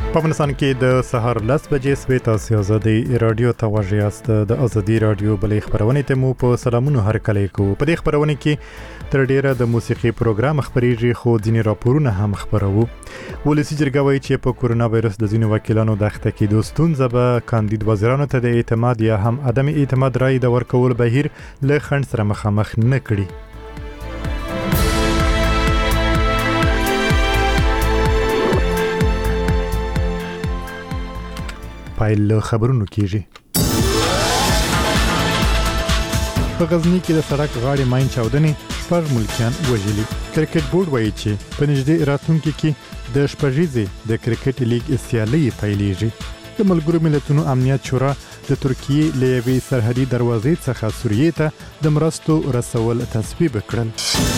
په افغانستان کې د سهار 10 بجې سوي تاسو آزادي رادیو ته غوږی یاست. د آزادي رادیو بلې خبرونه ته مو په سلامونو هرکلی کو. په دې خبرونه کې تر ډیره د موسیقي پروګرام خبريږي، خو ځینې راپورونه هم خبرو. ولسی جرګه وایي چې په کورونا وایرس د ځینو وکیلانو د اخته کېدو ستونزه به کاندید وزیرانو ته د اعتماد یا هم عدم اعتماد رای د ورکول بهیر له خنډ سره مخامخ نه کړي. پایل خبرونو کیږي. په غزنی کې د سړک غاړې ماین چاودنې شپږ ملکیان وژلي. کرکټ بورډ وایي چې په نږدې راتلونکي کې د شپږیزې د کرکټ لیګ سیالي پیلېږي. د ملګرو ملتونو امنیت شورا د ترکیې له یوې سرحدي دروازې څخه سوریې ته د مرستو رسول تصویب کړل.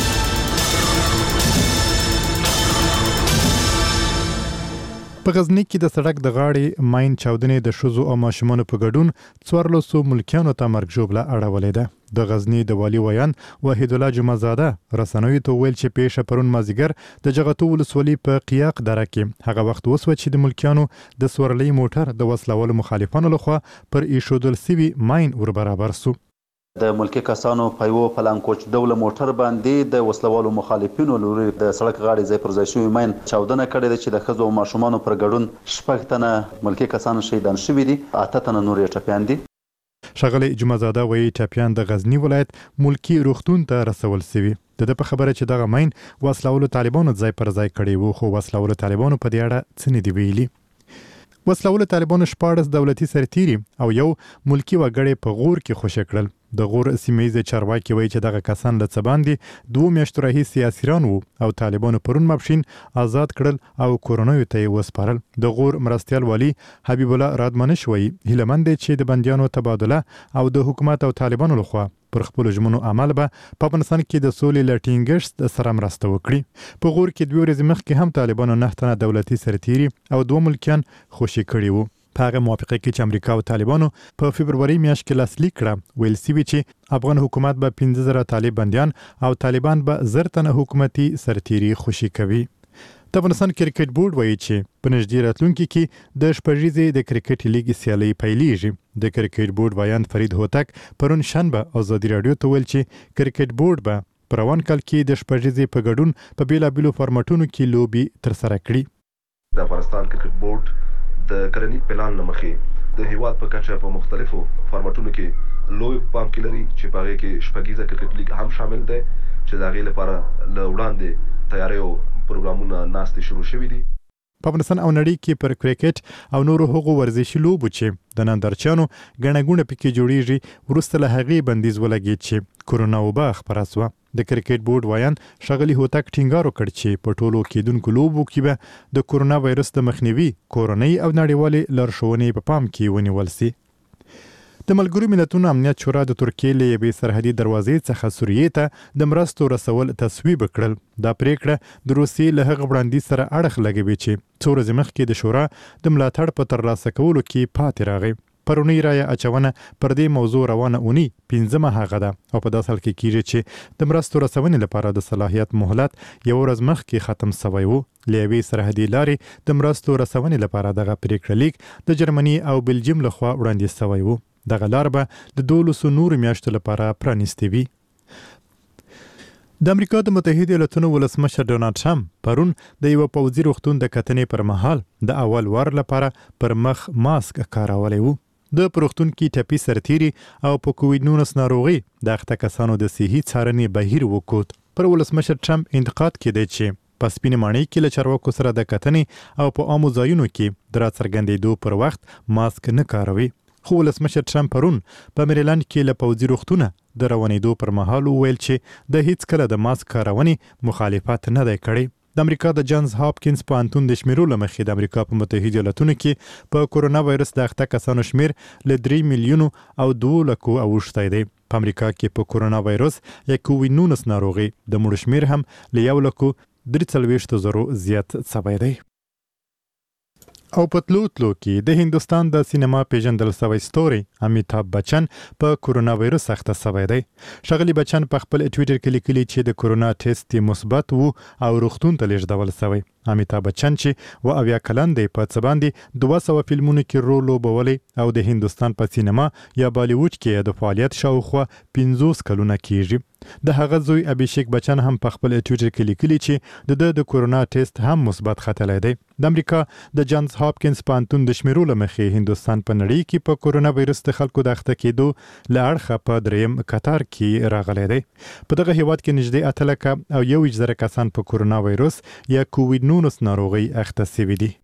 په غزنی کې د سړک د غاړې ماین چاودنې د ښځو او ماشومانو په ګډون 14 ملکیانو ته مرګ ژوبله اړولې ده. د غزنی د والي ویان وحید الله جمعزاده رسنوي ته ویل چې پیښه پرون مازیګر د جغتو ولسوالۍ په قیاق دره کې هغه وخت وسوه چې د ملکیانو د سورلۍ موټر د وسلوالو مخالفانو لخوا پر ایښودل سوي ماین ور برابر سو. د ملکی کسانو په یو پلانکوچ ډول موټر باندې د وسلوالو مخالفینو لوري د سړک غاړې ځای پر ځای شوی ماین چاودنه کړې ده چې د ښځو او ماشومانو پر ګډون 6 تنه ملکی کسان شهیدان شوي دي، 8 تنه نور یې ټپیان دي. ښاغلی جمعزاده وایي ټپیان د غزنی ولایت ملکی روغتون ته رسول سوي. د په خبره چې دغه ماین وسلوالو طالبانو ځای پر ځای کړی وو، خو وسلوالو طالبانو په دې اړه څه نه دی ویلي. وسلوالو طالبانو 14 دولتي سرتیري او یو ملکی وګړی په غور کې خوشی کړل. د غور سیمه چارواکي وایي چې دغه کسان له څه باندې 2 میاشتو راهیسې سیاسیان وو او طالبانو پرون ماپښین آزاد کړل او کورونوي ته یې وسپارل. د غور مرستیال والی حبیب الله رادمنش وایي هیلمند دی چې د بندیانو تبادله او د حکومت او طالبانو لخوا پر خپل ژمنو عمل به په افغانستان کې د سولې لټینګښت سره مرسته وکړي. په غور کې 2 ورځې مخکې هم طالبانو 9 تنه دولتي سرتیري او 2 ملکیان خوشي کړي وو. په هغه موافقه کې چې امریکا او طالبانو په فبروري میاشت کې لاسلیک کړه، ویل سوي چې افغان حکومت به 15,000 طالب بندیان او طالبان به 1000 تنه حکومتي سرتیري خوشي کوي. د افغانستان کرکټ بورډ وایي چې په نږدې راتلونکي کې د شپږیزې د کرکټ لیګ سیالي پیلېږي. د کرکټ بورډ ویان فرید هوتک پرون شنبه آزادي رادیو ته ویل چې کرکټ بورډ به په روان کال کې د شپږیزې په ګډون په بیلابیلو فارمټونو کې لوبي ترسره کړي. د افغانستان کرکټ بورډ د کلنی پلان لمخې د هیواد په کچه په مختلفو فارمټونو کې لوی پام کې لري چې په هغه کې شپږیزه کرکټ لیګ هم شامل دی چې د هغې لپاره له وړاندې تیاری او پروګرامونه ناستې شروع شوي دي. په افغانستان او نړۍ کې پر کرکټ او نورو هغو ورزشي لوبو چې د نندارچیانو ګڼه ګوڼه پکې جوړیږي وروسته له هغې بندیز ولګېد چې کورونا وبا خپره سوه. د کرکټ بورډ ویان ښاغلي هوتک ټینګار وکړ چې په ټولو کېدونکو لوبو کې به د کورونا وایرس د مخنیوي کورنۍ او نړیوالې لارښوونې په پام کې ونیول سي. د ملګرو ملتونو امنیت شورا د ترکیې له یوې سرحدي دروازې څخه سوریې ته د مرستو رسول تصویب کړل. دا پریکړه د روسیې له هغه وړاندیز سره اړخ لګوي چې څو ورځې مخکې د شورا د ملاتړ په ترلاسه کولو کې پاتې راغی. پرونی رایه اچونه پر دې موضوع روانه اونۍ 15مه هغه ده او په داسې حال کې کیږي چې د مرستو رسونې لپاره د صلاحیت مهلت یو ورځ مخکې ختم سوی وو. له یوې سرحدي لارې د مرستو رسونې لپاره دغه پریکړه لیک د جرمني او بلجیم لخوا وړاندیز سوی وو. دغه لار به د 12 نورو میاشتو لپاره پرانیستې وي. د امریکا د متحده ایالاتونو ولسمشر ډونالډ ټرمپ پرون د یو پوځي روغتون د کتنې پر مهال د اول وار لپاره پر مخ ماسک کارولی وو. د پروختون کې ټپي سرتیري او په کووډ-19 ناروغي د اخته کسانو د صحي څارنې بهیر وکوت. پر ولسمشر ټرمپ انتقاد کېدی چې په سپینې ماڼۍ کې له چارواکو سره د کتنې او په عامو ځایونو کې د راڅرګندېدو پر وخت ماسک نه کاروي. خو ولسمشر ټرمپ پرون په میریلند کې له پوځي روغتونه د روانېدو پر مهال وویل چې د هیڅ کله د ماسک کارونې مخالفت نه دی کړی. د امریکا د جانز هاپکینز پوهنتون د شمیرو له مخې د امریکا په متحده ایالاتونو کې په کورونا وایرس د اخته کسانو شمیر له 3 میلیونو او 2 لکو اوښتی دی. په امریکا کې په کورونا وایرس یا کووډ-19 ناروغي د مړو شمیر هم له 1,43,000 زیات شوی دی. او په تلو کې د هندستان د سینما پیژندل شوی ستوري امیتاب بچن په کورونا وایرس اخته شوی دی. ښاغلي بچن په خپل ټویټر کې لیکلي چې د کورونا ټیسټ مثبت وو او روغتون ته لیږدول شوی. امیتابh بچن چې و اویا کلن دی په څه باندې 200 فلمونو کې رول لوبولی او د هندستان په سینما یا بالیووډ کې د فعالیت شاوخوا 50 کلونه کیږي. د هغه زوی ابھیشیک بچن هم په خپل ټویټر کې لیکلي چې د کورونا ټیسټ هم مثبت ختلی دی. د امریکا د جانز هاپکینز پوهنتون د شمیرو له مخې هندستان په نړۍ کې په کورونا وایرس د خلکو د اخته کېدو له اړخه په دریم قطار کې راغلی دی. په دغه هیواد کې نږدې 8 لکه او 1,000 کسان په کورونا وایرس یا کووید 19 ناروغۍ اخته شوي دي.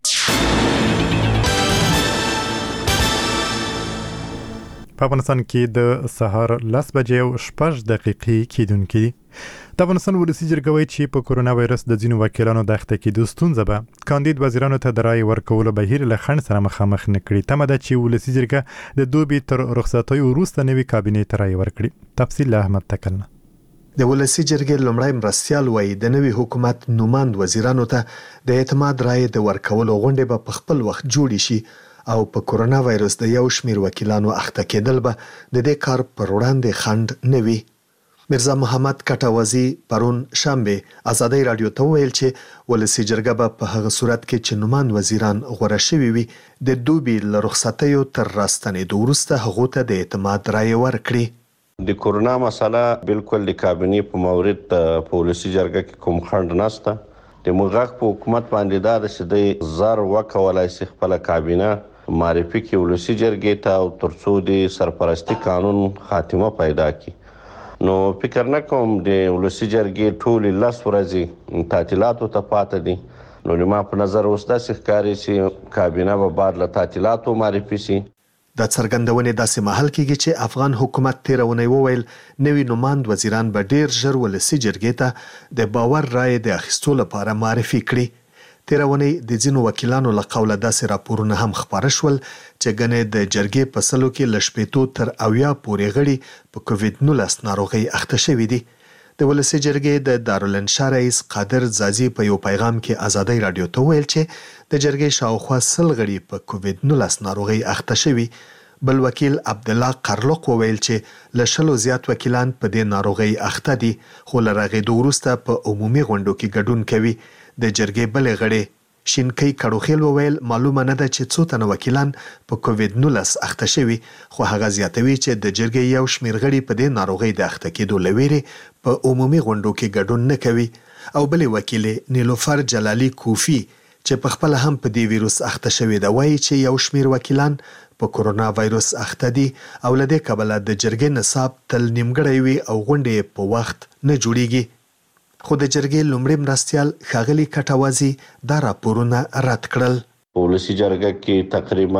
په افغانستان کې د سهار 10 بجې او 6 دقیقې کېدونکې دي. د افغانستان ولسي جرګه وایي چې په کورونا وایرس د ځینو وکیلانو د اخته کېدو ستونزه به کاندید وزیرانو ته د رایې ورکولو بهیر له خنډ سره مخامخ نه کړي. تمه ده چې ولسي جرګه د دوبي تر رخصتیو وروسته نوي کابینې ته رایې ورکړي. تفصیل له احمد تکلنه. د ولسي جرګې لومړی مرستیال وایي د نوي حکومت نوماند وزیرانو ته د اعتماد رایې د ورکولو غونډې به په خپل وخت جوړې شي او په کورونا وایرس د یو شمیر وکیلانو اخته کېدل به د دې کار پر وړاندې خنډ نه وي. مرزا محمد کټاوازی پرون شنبه ازادي رادیو ته ویل چې ولسي جرګه به په هغه صورت کې چې نوماند وزیران غوړه شوي وي د دوبي له رخصتیو تر راستنېدو وروسته هغو ته د اعتماد رایې ورکړي. د کورونا مسله بالکل د کابینې په مورد په ولسي جرګه کې کوم خنډ نشته. د موږ په حکومت باندې دا چې د زر وکولای شي خپل کابینه معرفي کې ولسي جرګې ته او ترڅو د سرپرستی قانون خاتمه پیدا کړي. نو فکر نه کوم د ولسي جرګې ټول 10 ورځې تعطیلاتو ته پاتې دي. نو ما په نظر اوس داسې ښکاري چې کابینه به بعد له تعطیلاتو معرفي شي. د څرګندونې داسې مهال کېږي چې افغان حکومت تیرونی وویل نوي نوماند وزیران به ډیر ژر ولسي جرګې ته د باور رایې د اخیستو لپاره معرفي کړي. تیرونی د ځینو وکیلانو له قوله داسې راپورونه هم خپاره شول چې ګنې د جرګې په سلو کې له 80 تر 90 پورې غړي په کووید 19 ناروغۍ اخته شوي دي. د ولسي جرګې د دارالانشا رئیس قادر زازي په یو پیغام کې ازادي رادیو ته ویل چې د جرګې شاوخوا 100 غړي په کووید 19 ناروغۍ اخته شوي. بل وکیل عبد الله قرلق وویل چې له 100 زیات وکیلان په دې ناروغۍ اخته دي خو له راغېدو وروسته په عمومي غونډو کې ګډون کوي. د جرګې بلې غړي شینکۍ کړوخیل وویل معلومه نه ده چې څو تنه وکیلان په کووید 19 اخته شوي خو هغه زیاتوي چې د جرګې یو شمیر غړي په دې ناروغۍ د اخته کېدو له ویرې په عمومي غونډو کې ګډون نه کوي. او بلې وکیلې نیلوفر جلالي کوفی چې په خپل هم په دې ویروس اخته شوي ده وایي چې یو شمیر وکیلان په کورونا وایرس اخته دي او له دې کبله د جرګې نصاب تل نیمګړی وي او غونډې په وخت نه جوړیږي. خو د جرګې لومړی مرستیال ښاغلي کټاوازي دا راپورونه رد کړل. ولسي جرګه کې تقریبا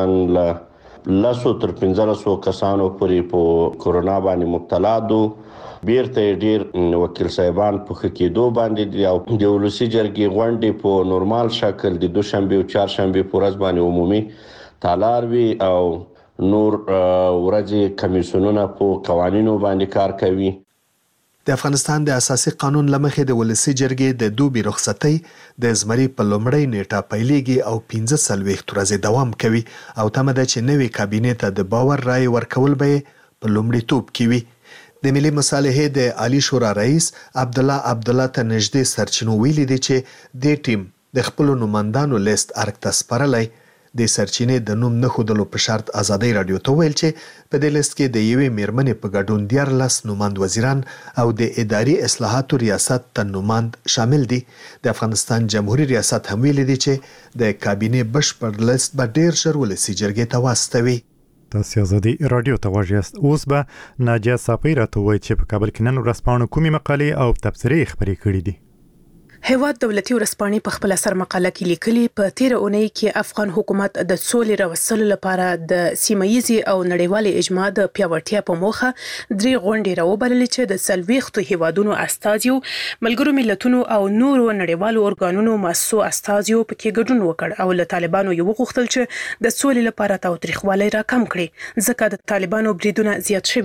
له 10 تر 15 کسانو پورې په کورونا باندې مبتلا دي. بیرته ډیر وکیل صاحبان په خکېدو باندې دي او د ولسي جرګې غونډې په نورمال شکل د دوشنبه او چهارشنبه په ورځ باندې عمومي تالار وي او نور ورځې کمیسیونونه په قوانینو باندې کار کوي. د افغانستان د اساسي قانون لمخې د ولسي جرګې د دوبي رخصتۍ د زمري په لومړۍ نیټه پیلېږي او 15 ورځې دوام کوي او تمه ده چې نوې کابینې ته د باور رایې ورکول به په لومړیتوب کې وي. د ملي مصالحې د عالی شورا رئیس عبدالله ته نږدې سرچینو ویلي دي چې د ټیم د خپل نوماندانو لیست ارګ ته سپارلی. د سرچینې د نوم نه ښودلو په شرط ازادي رادیو ته ویل چې په دې لیست کې د یوې میرمنې په ګډون 14 نوماند وزیران او د اداري اصلاحاتو ریاست ته نوماند شامل دي. د افغانستان جمهوریت ریاست هم ویلي دي چې د کابینې بشپړ لیست به ډیر ژر ولسي جرګې ته واستوي. تاسو ازادي رادیو ته واجیاست. اوس به ناجیه صافی راته وایي چې په کابل کې نن ورځپاڼو کومې مقالې او تبصرې خپرې کړې دي. هیواد دولتي ورځپاڼې په خپل سر مقاله کې لیکلي په تیر اونۍ کې افغان حکومت د سولې راوستلو لپاره د سیمه‌ییزې او نړیوالې اجماع د پیاوړتیا په موخه 3 غونډې راوبللې چې د 40 هیوادونو استازیو ملګرو ملتونو او نورو نړیوالو ارګانونو مؤسسو استازیو پکې ګډون وکړ او له طالبانو یو غوښتل چې د سولې لپاره تاوتریخوالی راکم کړي ځکه د طالبانو بریدونه زیات شوي دي.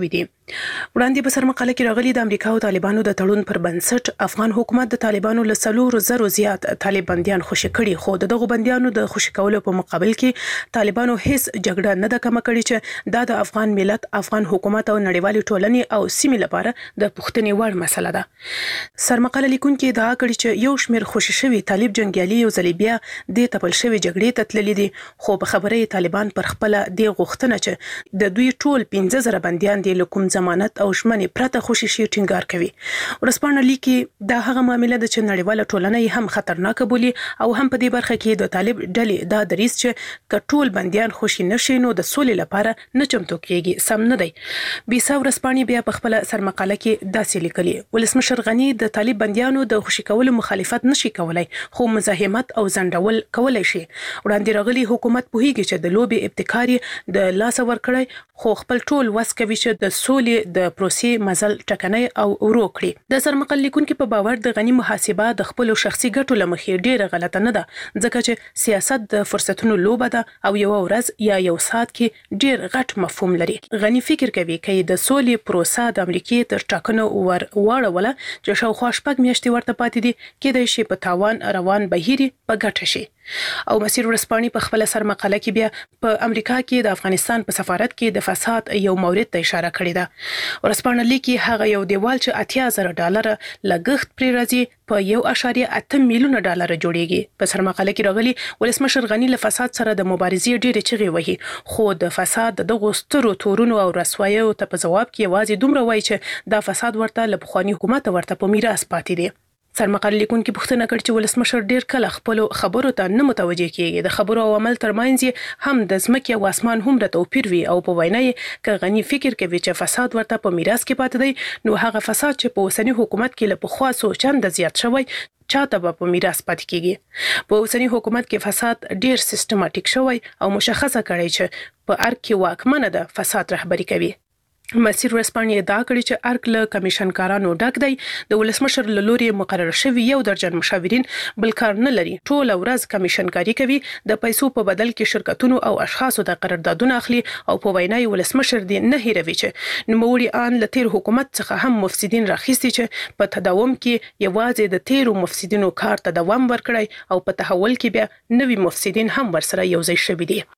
وړاندې په سرمقاله کې راغلي د امریکا او طالبانو د تړون پر بنسټ افغان حکومت د طالبانو له 4,000 زیات طالب بنديان خوشي کړي، خو دغه بنديانو د خوشي کولو په مقابل کې طالبانو هیڅ جګړه نه ده کم کړې چې دا د افغان ملت، افغان حکومت او نړیوالې ټولنې او سیمې لپاره د پوښتنې وړ مسله ده. سرمقاله لیکونکو دا کړي چې یو شمېر خوشي شوي طالب جنگیالي یو ځل بیا د تپل شوی جګړې ته تللي دي، خو په خبره طالبان پر خپل د غوښتنه چې د دوی ټول 15,000 بنديان دي له کوم ضمانت او شمنې پرته خوشي شي ټینګار کوي. ورسپانه لیکي دا هغه معاملې ده چې نړیواله ټولنه هم خطرناک بولي او هم په دې برخه کې د طالب ډلې دا دریځ چې کټول بنديان خوشي نشي نو د سولې لپاره نه چمتو کیږي سم نه دی. بیسا ورسپانه بیا په خپل سرمقاله کې داسې لیکلي ولسمشر غنی د طالب بنديانو د خوشي کولو مخالفت نشي کولای، خو مزاحمت او زندول کولای شي. وړاندې راغلي حکومت پوهیږي چې د لوبي ابتکاري د لاس ور کړی، خو خپل ټول وس کوي چې د سولې د پروسې مزل ټکنۍ او ورو کړي. د سرمقاله لیکونکو په باور د غنی محاسبه د خپل شخصي ګټو لمخې ډیره غلطه نه ده، ځکه چې سیاست د فرصتونو لوبه ده او یو ورځ یا یو ساعت کې ډیر غټ مفهوم لري. غنی فکر کوي چې د سولې پروسه د امریکای تر ټاکنو واړوله چې شاوخوا شپږ میاشتې ورته پاتې دي، کېدای شي په تاوان روان بهیري په ګټه شي. او مسیر ورسپاني په خپل سرمقاله کې بیا په امریکا کې د افغانستان په سفارت کې د فساد یو مورد ته اشاره کړې ده. ورسپانه لیکي هغه یو دیوال چې $80,000 لګښت پرې راځي په $1.8 میلیون جوړیږي. په سرمقاله کې راغلي ولسمشر غنی له فساد سره د مبارزې ډېرې چغې وهي، خو د فساد د غسترو تورونو او رسوایو ته په جواب کې یوازې دومره وایي چې دا فساد ورته له پخوانی حکومت ورته په میراث پاتې دی. سرمقاله لیکونکو پوښتنه کړې چې ولسمشر ډیر کله خپل خبرو ته نه متوجه کیږي، د خبرو او عمل ترمنځ هم د ځمکې او اسمان هم د توپیر وي، او په وینا یې ک غنی فکر کوي چې فساد ورته په میراث کې پاتې دی، نو هغه فساد چې په اوسنی حکومت کې له پخوا سوچند زیات شوی چاته په میراث پاتې کیږي. په اوسنی حکومت کې فساد ډیر سیستماتیک شوی او مشخصه کړی چې په ارګ کې واکمنه ده فساد رهبری کوي. مسیر ورسپانه دا کړی چې ارګ له کمیشنکارانو ډک دی، د ولسمشر له لوري مقرر شوی یو درجن مشاورین بل کار نه لري، ټول ورځ کمیشنکاری کوي، د پیسو په بدل کې شرکتونو او اشخاصو د قراردادونه اخلي، او په وینا یې ولسمشر دی نه هیروي چې نوموړي ان له تیر حکومت څخه هم مفسدين راخیستي چې په تداوم کې یوازې د تیرو مفسدینو کار ته دوام ورکړي، او په تحول کې بیا نوي مفسدين هم ورسره یوځای شوي دي.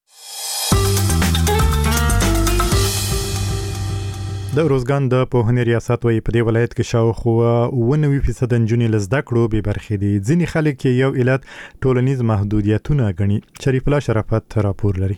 د روزګان د پوهنې ریاست وایي په دې ولایت کې شاوخوا 90% نجونې له زده کړو بې برخې دي. ځینې خلک یو علت ټولنیز محدودیتونه ګڼي. شریف الله شرافت راپور لري.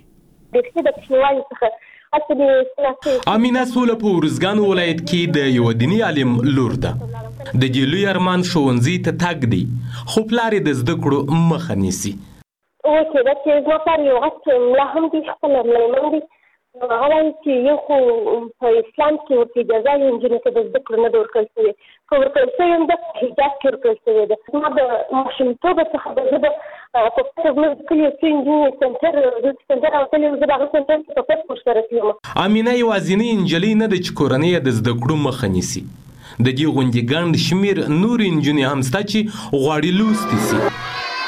امینه سوله په روزګان ولایت کې د یو دیني عالم لور ده. د جیلوی ارمان ښوونځي ته تګ دی، خو پلار د زده کړو مخه نیسي. اوکې دا چې زما پلار یو غټ ملا هم دي، خپل مېرمن دي، هغه چې یو خو په اسلام کې ورته اجازه یې نجونې ته د زده کړو نه ده ورکړل شوې، که ورکړل شوې هم ده په حجاب کې ورکړل شوې ده. زما د ماشومتوبه څخه د زه به په پټه زموږ د کلي څو نجونې سنټر راوتلې وم، زه د هغه سنټر کې په پټ ورسره تلم. امینه یوازینۍ نجلۍ نه ده چې کورنۍ یې د زده کړو مخه نیسي. د دې غونډې ګڼ شمېر نورې نجونې هم شته چې غواړي لوستې سي.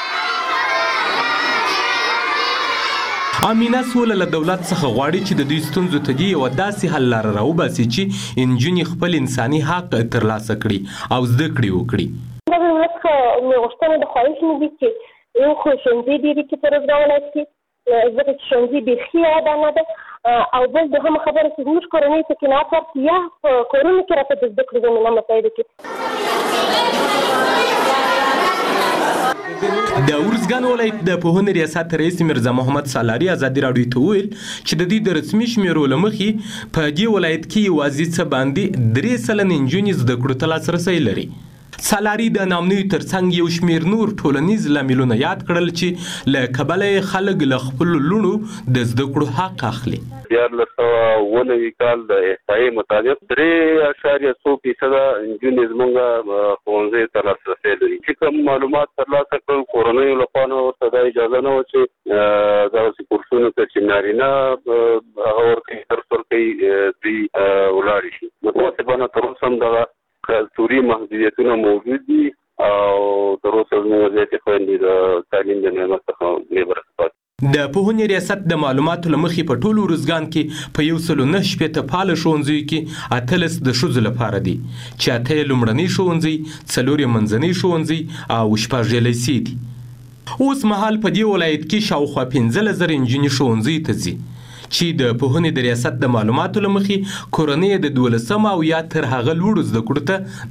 امینه سوله له دولت څخه غواړي چې د دوی ستونزو ته یو داسې حل لاره راوباسي چې نجونې خپل انساني حق ترلاسه کړي او زده کړې وکړي. دا د دولت څخه مې غوښتنه د خواهش مې دي چې یو خو ښوونځي ډېرې کې په روزګان ولایت کې، ځکه چې ښوونځي بیخي ودانه ده، او بل دوهمه خبره چې زموږ کورنۍ ته قناعت ورکړي، یا په کورونو کې راته د زده کړې زمینه مساعده کړي. د ارزګان ولایت د پوهنې ریاست رئیس میرزا محمد سالاری ازادي راډیو ته ویل چې د دې د رسمي شمیرو له مخې په دې ولایت کې یوازې څه باندې 3% نجونې زده کړو ته لاسرسی لري. سالاری د نامنوي ترڅنګ یو شمیر نور ټولنیز لاملونه یاد کړل چې له کبله خلک له خپل لونو د زده کړو حق اخلي. 2019 کال د احصایې مطابق 3.2% نجونې زموږ ښوونځي ته لاسرسی لري. چې کوم معلومات ترلاسه کړل کورنیو لخوا ورته دا اجازه نه وه چې دغسې کورسونو ته چې نارینه هغه ورکوي درس ورکوي دوی ولاړې شي. متاسفانه تر اوسه هم دغه کلتوري محدودیتونه موجود دي او تر اوسه زموږ زیاتې خویندې د تعلیم د نعمت څخه بې برخې پاتې. د پوهنې ریاست د معلوماتو لمخې په ټولو ارزګان کې په 109 فعال ښوونځیو کې 18 د ښځو لپاره دي چې 8 لومړني ښوونځي 4 منځني ښوونځي او 6 لیسې دي. اوس مهال په دې ولایت کې شاوخوا 15,000 نجونې ښوونځي ته ځي چې د پوهنې د ریاست د معلوماتو لمخې کورنۍ د 12 او یا تر هغه لوړو زده کړو ته